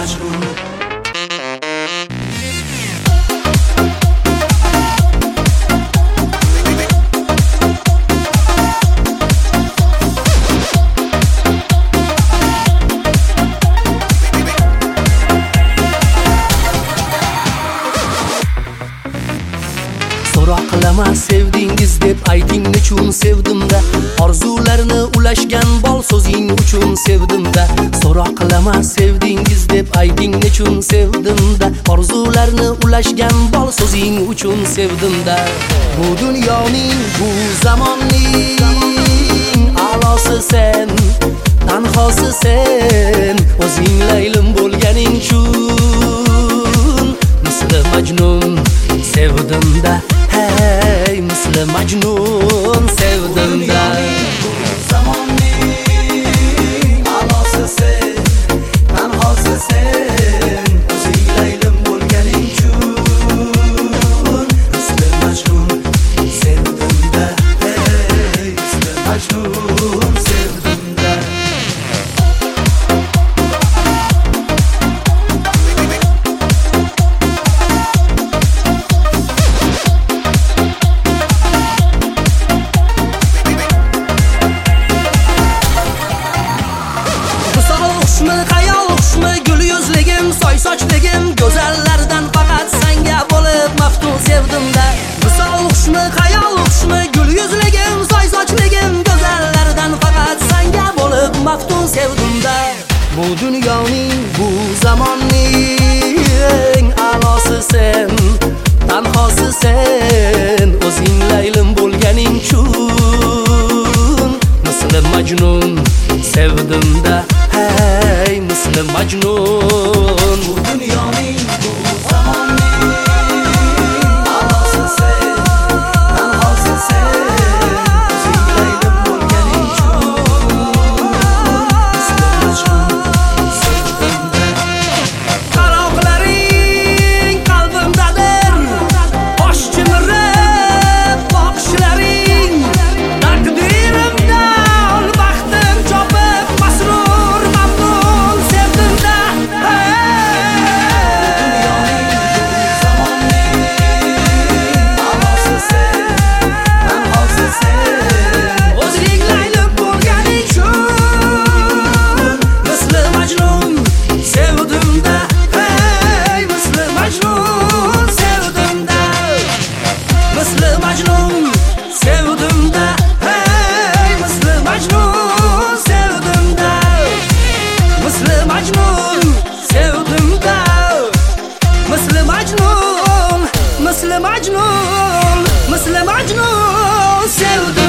majnun. So'roq qilaman sevdingiz deb ayting nechun sevdimda, orzularni ulashgan bol so'zing uchun sevdimda. So'roq qilaman sevdingiz deb ayting nechun sevdimda, orzularni ulashgan bol so'zing uchun sevdimda. Bu dunyoning, bu zamonning a'losi sen, tanhosi sen, o'zing laylim bo'lganing uchun misli majnun sevdimda. Hey, misli majnun sevdimda. Zamonning a'losi sen, tanhosi sen, o'zing laylim bo'lganing uchun misli majnun sevdimda. Hey, misli majnun sevdimda. Hayal xushmi, gul yuzligim, soy sochligim, go'zallardan faqat senga bo'lib maftun sevdimda. Misol xushmi, hayal xushmi, gul yuzligim, soy sochligim, go'zallardan faqat senga bo'lib maftun sevdimda. Bu dunyoning, bu zamonning a'losi sen, tanhosi sen, o'zing laylim bo'lganing uchun misli majnun sevdimda. Hey, misli majnun. Bu dunyoning, bu zamonning a'losi sen, tanhosi sen, o'zing laylim bo'lganing uchun misli majnun sevdimda. Qaroqlaring qalbimdadir, bosh chimirib boqishlaring, taqdirimda ol baxtim chopib masrur mamnun sevdimda. A'losi sen, tanhosi sen, O'zing laylim bo'lganing uchun misli majnun sevdimda. Hey, misli majnun sevdimda. Misli majnun sevdimda. Hey, misli majnun sevdimda. Misli majnun sevdimda. Misli majnun, misli majnun, misli majnun sevdimda.